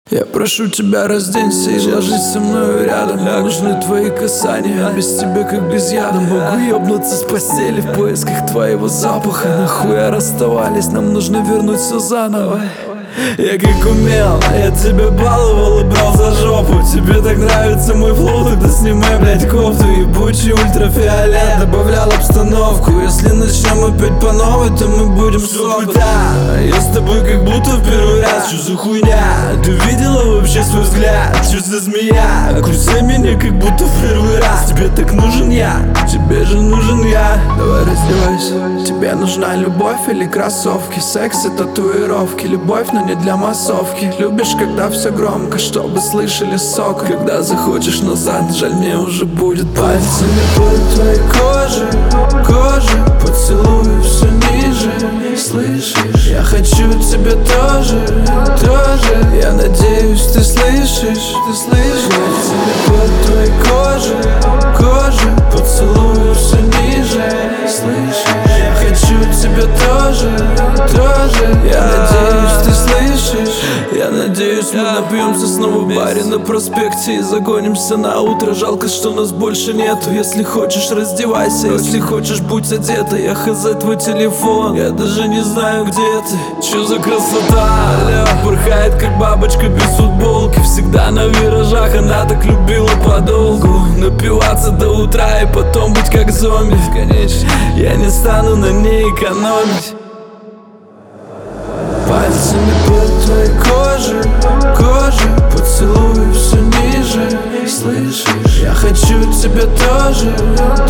Я прошу тебя, разденься и ложись со мной рядом. Мне нужны твои касания, без тебя как без яда. Могу ёбнуться с постели в поисках твоего запаха. Нахуя расставались, нам нужно вернуть все заново. Я как умел, я тебя баловал и брал за жопу. Тебе так нравится мой флоу, тогда снимай, блядь, кофту. Ебучий ультрафиолет добавлял обстановку. Если начнем опять по новой, то мы будем свобода. Я с тобой как будто в первый раз, что за хуйня? Ты видела вообще свой взгляд? Что за змея? Кусай меня как будто в первый раз. Тебе так нужен я, тебе же нужен я. Давай раздевайся. Тебе нужна любовь или кроссовки? Секс и татуировки. Любовь, но не для массовки. Любишь, когда все громко, чтобы слышали сок. Когда захочешь назад, жаль, мне уже будет пальцами по твоей коже, поцелую все ниже. Слышишь? Я хочу тебя тоже. Я надеюсь, ты слышишь. Пальцами по твоей коже, поцелую все ниже. Слышишь? Я хочу тебя тоже. Я надеюсь, ты слышишь. Я надеюсь, мы напьемся снова в баре на проспекте и загонимся на утро. Жалко, что нас больше нету. Если хочешь, раздевайся, если хочешь, будь одета. Я хз твой телефон, я даже не знаю, где ты. Чё за красота, алло. Порхает, как бабочка без футболки. Всегда на виражах, она так любила подолгу. Напиваться до утра и потом быть как зомби. Конечно, я не стану на ней экономить. Пальцами по твоей коже, поцелую все ниже. Слышишь? Я хочу тебя тоже.